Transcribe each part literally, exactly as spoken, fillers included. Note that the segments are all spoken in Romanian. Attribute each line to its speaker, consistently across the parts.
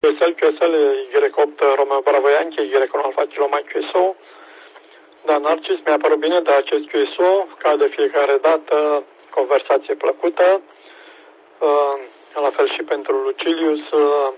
Speaker 1: Q S L, Y opt Romeo Bravo Yankee, Y unu Alfa Kilo Mike Q S O. Da, Narcis, mi-a părut bine de acest Q S O, ca de fiecare dată, conversație plăcută. La fel și pentru Lucilius.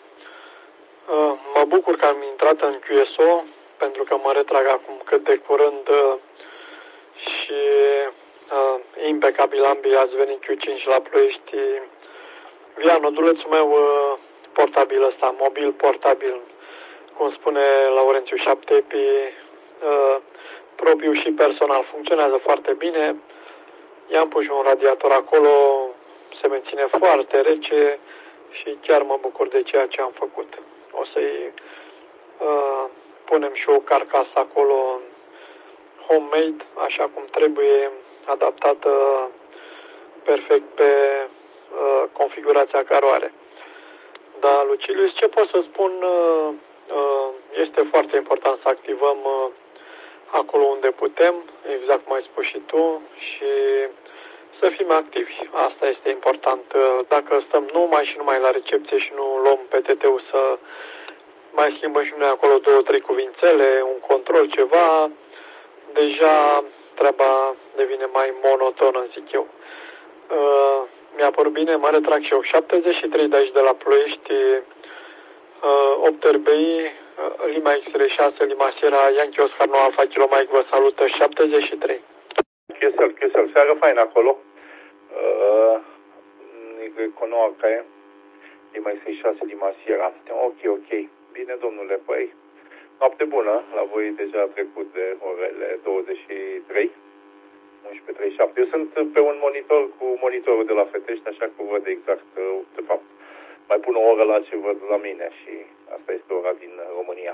Speaker 1: Mă bucur că am intrat în Q S O, pentru că mă retrag acum cât de curând și impecabil ambii ați venit Q cinci la Ploiești. Via nodulețul meu portabil ăsta, mobil portabil, cum spune Laurențiu Șaptepi, propriu și personal, funcționează foarte bine. I-am pus un radiator acolo, se menține foarte rece și chiar mă bucur de ceea ce am făcut. O să-i uh, punem și o carcasă acolo homemade, așa cum trebuie, adaptată perfect pe uh, configurația care o are. Dar, Lucilius, ce pot să spun, uh, uh, este foarte important să activăm uh, acolo unde putem, exact cum ai spus și tu, și să fim activi. Asta este important. Dacă stăm numai și numai la recepție și nu luăm P T T-ul să mai schimbăm și noi acolo două, trei cuvințele, un control, ceva, deja treaba devine mai monotonă, zic eu. Uh, mi-a părut bine, mă retrag și eu. șaptezeci și trei de aici de la Ploiești, uh, opt R B I, uh, Lima X R șase, Lima Sierra, Yankee Oscar nouă Alfa Kilo Mike, vă salută, șaptezeci și trei.
Speaker 2: Chiesel, Chiesel, seară faină acolo. Uh, Econoa care Lima X R șase, Lima Sierra. Ok, ok. Bine, domnule, păi, noapte bună. La voi deja a trecut de orele douăzeci și trei, unsprezece treizeci și șapte. Eu sunt pe un monitor cu monitorul de la Fetești, așa că văd exact, de fapt, mai pun o oră la ce văd la mine și asta este ora din România.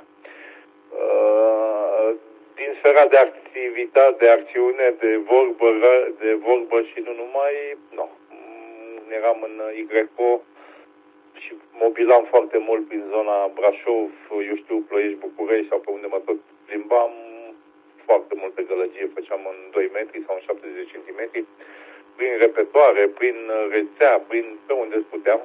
Speaker 2: Uh, din sfera de activitate, de acțiune, de vorbă, de vorbă și nu numai, nu. Eram în Y O și mobilam foarte mult prin zona Brașov, eu știu, Ploiești, București sau pe unde mă tot plimbam, foarte multă gălăgie făceam în doi metri sau în șaptezeci de centimetri, prin repetoare, prin rețea, prin pe unde puteam.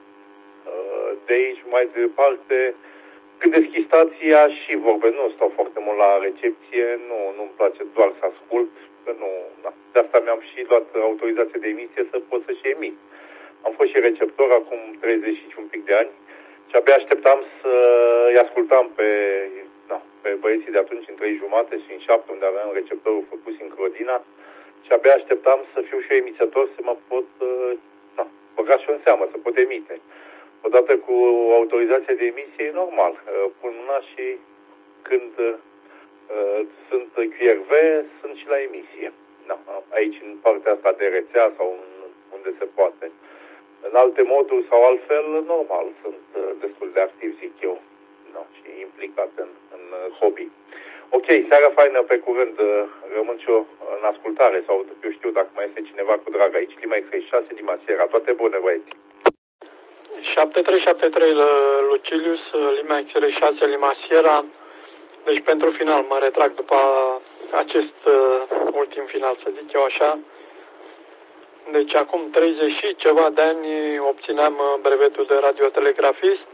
Speaker 2: De aici mai departe, când deschid stația și vorbe, nu stau foarte mult la recepție, nu, nu-mi place doar să ascult, că nu, da. De asta mi-am și luat autorizație de emisie să pot să și emit. Am fost și receptor acum treizeci și un pic de ani și abia așteptam să îi ascultam pe, da, pe băieții de atunci în trei jumate și în șapte, unde aveam receptorul făcut sincrodina, și abia așteptam să fiu și eu emițător, să mă pot, da, băga și în seamă, să pot emite. Odată cu autorizația de emisie, normal, pun mâna și când uh, sunt Q R V, sunt și la emisie. Da, aici, în partea asta de rețea sau în, unde se poate. În alte moduri sau altfel, normal, sunt uh, destul de activ, zic eu, da, și implicat în, în uh, hobby. Ok, seara faină, pe curând, uh, rămân și eu în ascultare, sau eu știu dacă mai este cineva cu drag aici. Lima X șase, Lima Sierra, toate bune, băieți.
Speaker 1: șapte trei șapte trei Lucilius, Lima X R șase, Lima Sierra. Deci pentru final mă retrag după acest uh, ultim final, să zic eu așa. Deci acum treizeci și ceva de ani obțineam brevetul de radiotelegrafist.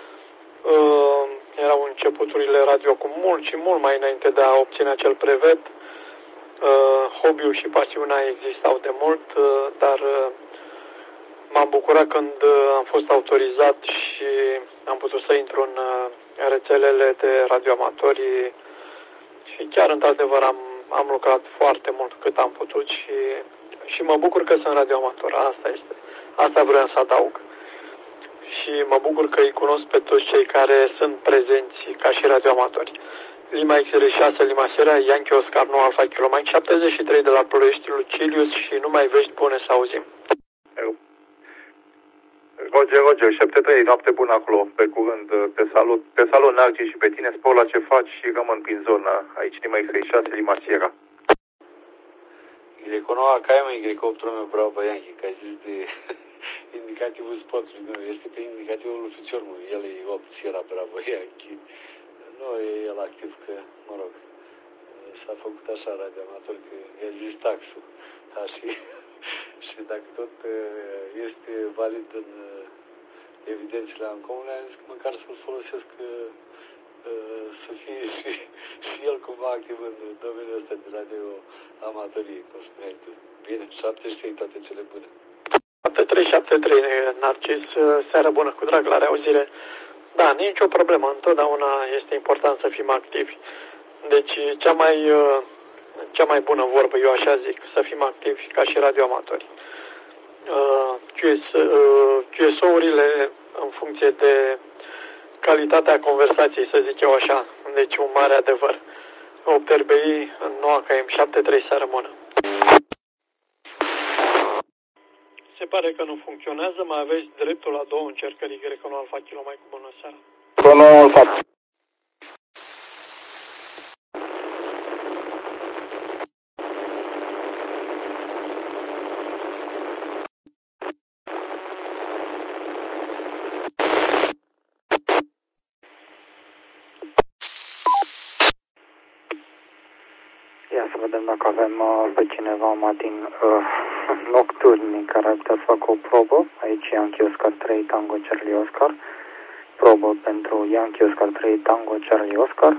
Speaker 1: Uh, erau începuturile radio cu mult și mult mai înainte de a obține acel brevet. Uh, hobby-ul și pasiunea existau de mult, uh, dar uh, m-am bucurat când am fost autorizat și am putut să intru în rețelele de radioamatori și chiar într-adevăr am, am lucrat foarte mult cât am putut și, și mă bucur că sunt radioamator, asta este. Asta vreau să adaug. Și mă bucur că îi cunosc pe toți cei care sunt prezenți ca și radioamatori. Lima X R șase, Lima Sierra, Yankee Oscar nouă Alfa Kilo Mike, șaptezeci și trei de la Ploiești, Lucilius, și numai vești bune să auzim.
Speaker 2: Eu. Roger, Roger, șapte trei, noapte bună acolo, pe curând, te salut, te salut, Narcis, și pe tine, spor la ce faci și rămân prin zona, aici, Lima X R șase, Lima Sierra.
Speaker 3: Y unu K M, Y opt Romeo Bravo Yankee, ca zis de indicativul spotului, nu, este pe indicativul lui Fucior, nu, el e opt Sierra Bravo Yankee. Nu e el activ, că, mă rog, s-a făcut așa radioamator, că i-a zis taxul, da, și, și dacă tot este valid în evidențele am comune, am zis că măcar să-l folosesc să fie și, și el cumva activ în domeniul ăsta de radio amatorie, cum spuneai tu. Bine, șapte și trei, toate cele bune.
Speaker 1: șapte trei șapte trei, Narcis, seară bună, cu drag la reauzire. Da, nicio problemă, întotdeauna este important să fim activi. Deci, cea mai, cea mai bună vorbă, eu așa zic, să fim activi ca și radioamatori. Q S O-urile în funcție de calitatea conversației, să zic eu așa, deci un mare adevăr. opt R B I, noua K M șapte trei, seară bună. Se pare că nu funcționează, mai aveți dreptul la două încercări Y unu Alfa Kilo, mai cu bună seara.
Speaker 4: Unu Alfa.
Speaker 5: Ia să vedem dacă avem uh, pe cineva matin uh, nocturni care ar putea să facă o probă. Aici Yankee Oscar trei Tango Charlie Oscar. Probă pentru Yankee Oscar trei Tango Charlie Oscar.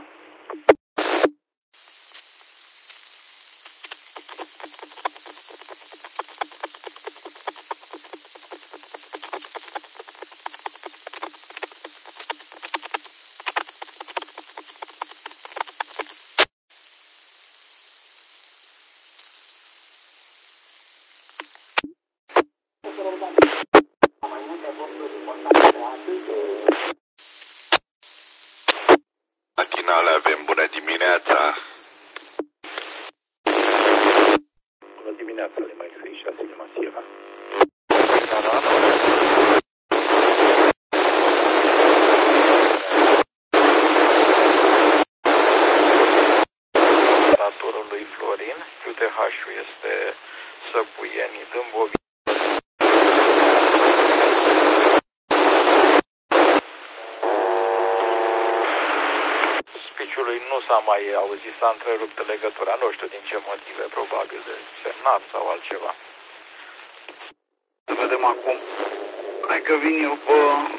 Speaker 4: Matinale avem bună dimineața.
Speaker 2: Bună dimineața, Lima X șase, Lima Sierra.
Speaker 6: Staturul lui Florin, Q T H-ul este Săpuieni, Dâmbovi. Spiciului nu s-a mai auzit, s-a întrerupt legătura, nu știu din ce motive, probabil de semnat sau altceva.
Speaker 4: Să vedem acum. Hai că vin eu pe...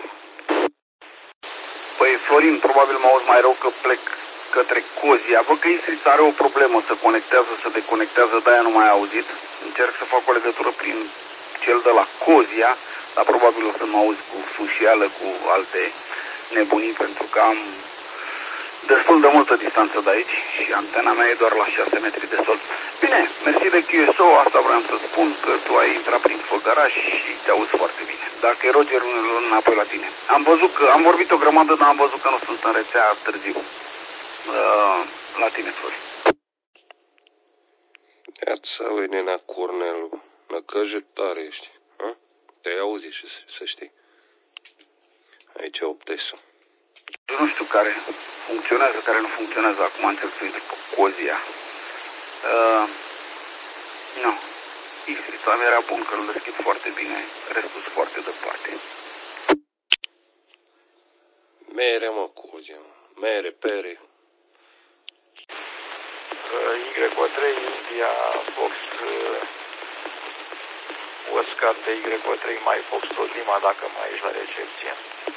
Speaker 4: Păi, Florin, probabil mă auzi mai rău că plec către Cozia. Văd că Istrița are o problemă, să conectează, să deconectează, de-aia nu mai auzit. Încerc să fac o legătură prin cel de la Cozia, dar probabil o să mă auzi cu sușială, cu alte nebunii, pentru că am destul de multă distanță de aici și antena mea e doar la șase metri de sol. Bine, mersi de Q S O, asta vreau să spun, că tu ai intrat prin făgăraș și te auzi foarte bine. Dacă e Roger, îl înapoi la tine. Am văzut că, am vorbit o grămadă, dar am văzut că nu sunt în rețea târziu. Uh, la tine, Florin.
Speaker 7: Iața, ui, nena Cornel, năcăje tare ești, ha? Te-ai auzit și să știi. Aici e optesul.
Speaker 4: Nu știu care funcționează, care nu funcționează. Acum încerc să intru pe Cozia. Uh, nu. Istrița mea era bun, că îl deschid foarte bine. Restul sunt foarte departe.
Speaker 7: Mere, mă, Cozia, mă. Mere, pere.
Speaker 6: Y O trei, India, Fox, Oscar de Y O trei, mai Fox, tot Lima, dacă mai ești la recepție.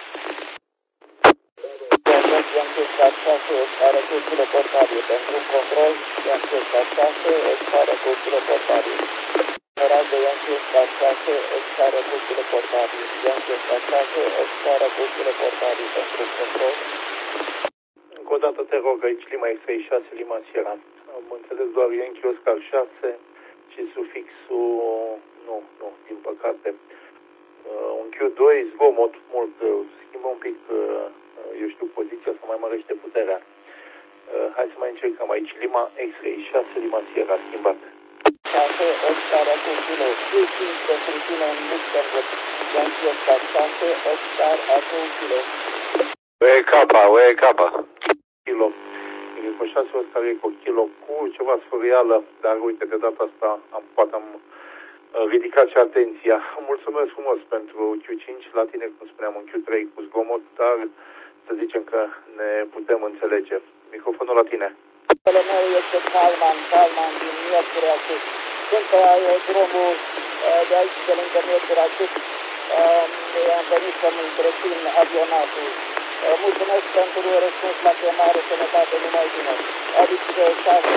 Speaker 8: Yankee Oscar șase, Oscar cu kilo portabil. Pentru control, Yankee Oscar șase, Oscar cu kilo portabil. Era de Yankee Oscar șase, Oscar cu kilo portabil. Yankee Oscar șase, Oscar cu kilo portabil. Pentru control.
Speaker 2: Încă o dată te rog, aici Lima X șase, Lima Sierra. Am înțeles doar Yankee Oscar șase și sufixul... Nu, nu, din păcate. Uh, un Q doi, zgomot mult, schimbă un pic, uh, eu știu, poziția, să mai mărește puterea. Uh, hai să mai încercăm aici, Lima X șase, Lima Sierra, schimbat.
Speaker 8: șase, Oscar cu kilo, Q cinci pentru tine în Luxemburg. Yankee Oscar șase, Oscar cu kilo.
Speaker 6: U E K, U E K.
Speaker 2: Kilo. Eco șase, Oscar Eco kilo cu ceva sfârială, dar uite, de data asta am, poate am ridicat și atenția. Mulțumesc frumos pentru Q cinci, la tine, cum spuneam, un Q trei cu zgomot, dar să zicem că ne putem înțelege. Microfonul la tine.
Speaker 8: Numele meu este Calman, Calman din Miercurea Sud. Sunt pe aerodromul de aici, de lângă Miercurea Sud. am venit să-mi întrețin avionatul. Mulțumesc pentru răspuns la chemare, sănătate, numai bine. Adică șase.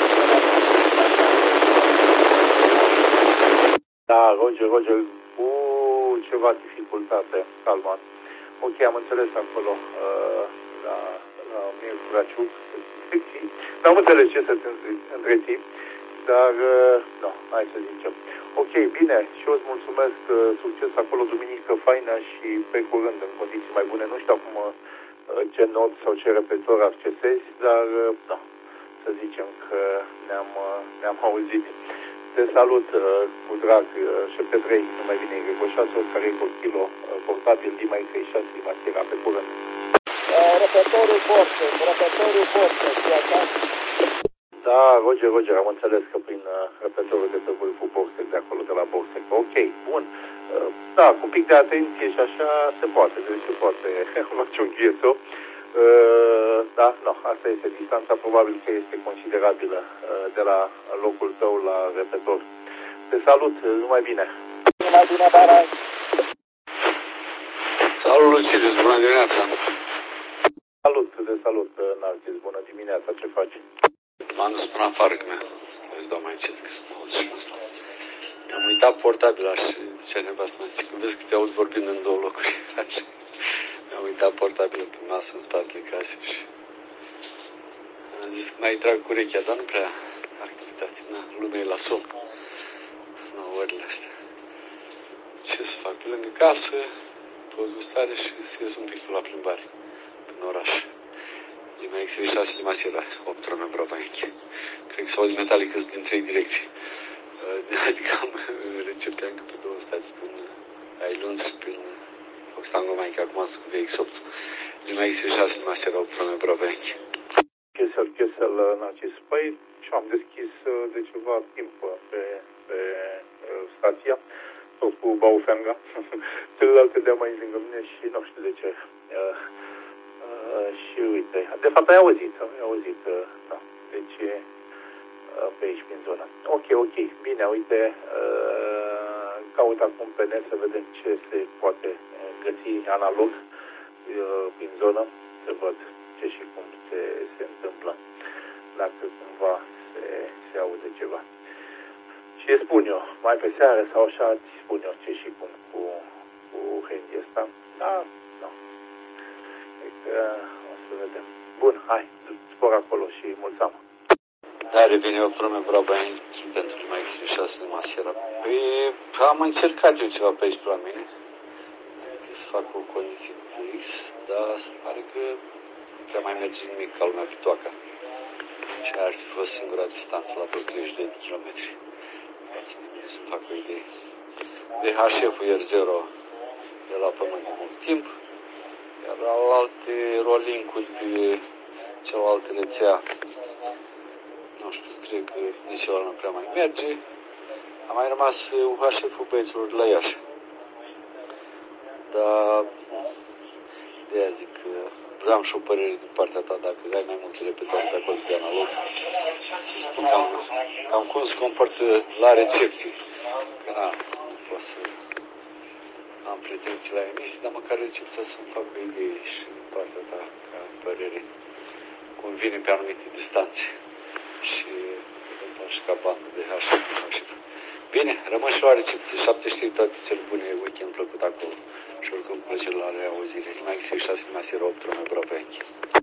Speaker 2: Da, Roger, Roger, cu ceva dificultate, calma. Ok, am înțeles acolo, uh, la, la Mir Braciuc, n-am înțeles ce să-ți întreții, dar, uh, nu, hai să zicem. Ok, bine, și eu îți mulțumesc, uh, succes acolo, duminică faină și pe curând, în condiții mai bune. Nu știu acum uh, ce not sau ce repetitor accesezi, dar, uh, nu, să zicem că ne-am, uh, ne-am auzit. Te salut uh, cu drag, uh, șapte trei, numai bine, Grego șase, care e cu kilo, uh, portabil, Dima treizeci și șase, Dima Sierra, pe curând.
Speaker 8: Uh, repetorul Borse, repetorul Borse, și așa?
Speaker 2: Da, Roger, Roger, am înțeles că prin uh, repetorul de pe vârful Borsec, de acolo, de la Borsec. Ok, bun. Uh, da, cu un pic de atenție și așa se poate, deci se poate face un ghețo. Uh, da, no, asta este distanța, probabil că este considerabilă uh, de la locul tău la repetor. Te salut, numai bine.
Speaker 8: Numai bine, Barai.
Speaker 3: Salut, Lucidus, bună dimineața.
Speaker 2: Salut, te salut, Narcis, bună dimineața, ce faci?
Speaker 3: M-am dus până afară, că mi-a îți dau mai încet, că să mă aud și asta. Am uitat portabila și zicea nevastă mea, zic, vezi că te auzi vorbind în două locuri. Mi-am uitat portabilul pe masă în spatele casei și am zis că mai trag cu urechea, dar nu prea activitate. Na, lumea e la somn. Na, orele astea. Ce să fac? Pe lângă casă, pe o gustare și să ies un pic la plimbare, în oraș. Lima X șase, Lima Sierra, opt Romeo Bravo Yankee. Cred că s-au auzit metalică din trei direcții. Adică am receptea încă pe două stații, prin Ailund și prin Foxtango Mike, acum sunt cu V X opt. Lima X șase, Lima Sierra, opt Romeo Bravo Yankee.
Speaker 2: Chesel, Chesel, Narcis. Păi, și-am deschis de ceva timp pe, pe stația, tot cu Baufenga. Celelalte de mai lângă mine și nu știu de ce. Uh, uh, și uite, de fapt ai auzit, ai auzit, uh, da, deci uh, pe aici, prin zona. Ok, ok, bine, uite, uh, caut acum pe net să vedem ce se poate găsi analog uh, prin zonă, să văd ce și cum se, se întâmplă, dacă cumva se, se aude ceva. Și îți spun eu, mai pe seară sau așa, îți spun eu ce și cum cu, cu handy ăsta. Da, da. E că o să vedem. Bun, hai, spor acolo și mulțumesc.
Speaker 3: Da, revine o prome Bravo Yankee pentru Lima X șase, Lima Sierra. Păi, am încercat eu ceva pe aici pe la mine. Să fac o condiție X, dar se pare că nu prea mai merge nimic ca lumea pe toaca. Și ar fi fost singura distanță la vreo treizeci de kilometri. Să-mi fac o idee. D H F-ul R zero de la pământ de mult timp, iar alte rolling-uri pe celelalte rețea, nu știu, cred că nici ăla nu prea mai merge. A mai rămas U H F-ul băieților de la Iași. Dar, de aia zic că vreau și o părere din partea ta, dacă ai mai multe repetoare pe acolo de analog, să spun cam, cam cum se comportă la recepție. Că na, nu pot să am pretenții la emisii, dar măcar recepția să-mi fac o idee și din partea ta, ca părere, cum vine pe anumite distanțe. Și eventual și ca bandă de H. Bine, rămân și la recepție. șapte știri, toate cele bune, weekend plăcut acolo. Și oricum plăcere la reauzire. Mai X șase, Lima Sierra, opt Romeo